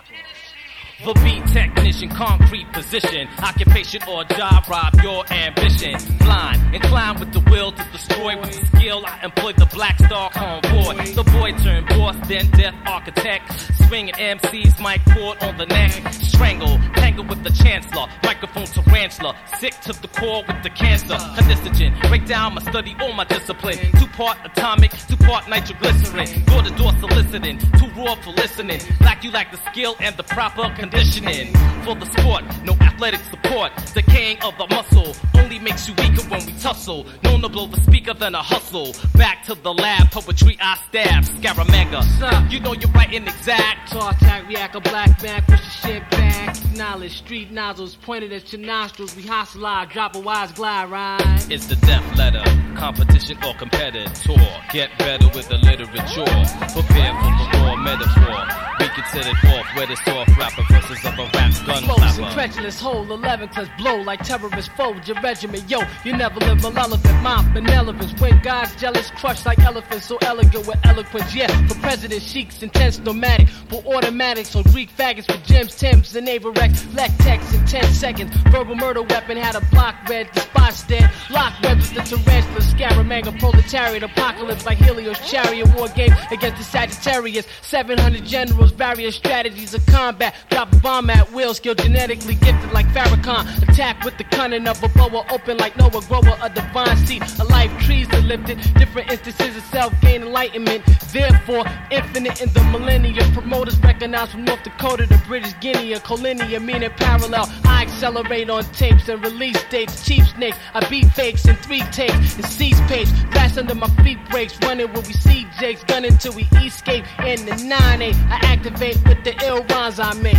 The beat technician, concrete position, occupation or job, rob your ambition. Blind, inclined with the will to destroy. With the skill, I employ the Black Star Convoy. The boy turned boss, then death architect. Swinging MCs, mic cord on the neck. Strangle, tangle with the chancellor. Microphone tarantula, sick to the core with the cancer. Carcinogen, break down my study, all my discipline. 2-part atomic, 2-part nitroglycerin. Door to door soliciting, too raw for listening. Black, you lack the skill and the proper conditioning. For the sport, no athletic support. Decaying of the muscle only makes you weaker when we tussle. Known to blow the speaker than a hustle. Back to the lab, poetry I stab. Scaramanga, you know you're writing exact. Tartac, react, a black man, push the shit back. Knowledge, street nozzles pointed at your nostrils. We hostile, drop a wise glide, right? It's the death letter, competition or competitor. Get better with the literature. Prepare for the raw metaphor. We considered off where the soft rapper versus of a rap gun Close, clapper. incredulous, whole 11 clips blow like terrorist foes. Your regiment, yo, you never live irrelevant. My benevolence, when God's jealous, crushed like elephants, so elegant with eloquence. Yeah, for president, sheiks, intense, nomadic, for automatic, so Greek faggots for gems, Timbs, and Averex, Lectex in 10 seconds. Verbal murder weapon had a block red, the spots dead. Lock webs with the tarantula, scaramanga, proletariat, apocalypse like Helios, chariot, war game against the Sagittarius. 700 generals, various strategies of combat. Drop a bomb at will, skill genetically gifted like Farrakhan. Attack with the cunning of a boa, open like Noah, grower, a divine seed. A life trees are lifted, different instances of self-gain enlightenment. Therefore, infinite in the millennia. Promoters recognize from North Dakota to British Guinea, a collinear, meaning parallel. I accelerate on tapes and release dates. Cheap snakes, I beat fakes in 3 takes and seize pace. Glass under my feet breaks, running when we see Jakes, gunning till we escape. In the 9-8, I activate with the ill rhymes I make.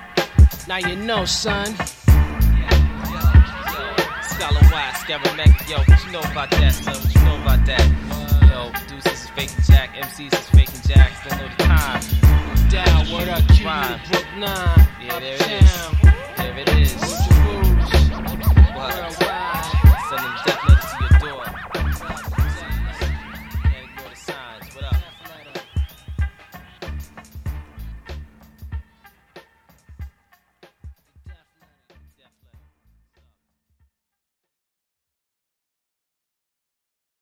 Now you know, son. Scholar Wise, Scaramanga, yo, what you know about that, son? What you know about that? Yo, producers is faking Jack, MCs is faking Jack, don't know the time. Down, what up, Q, Brook 9, yeah, there it is.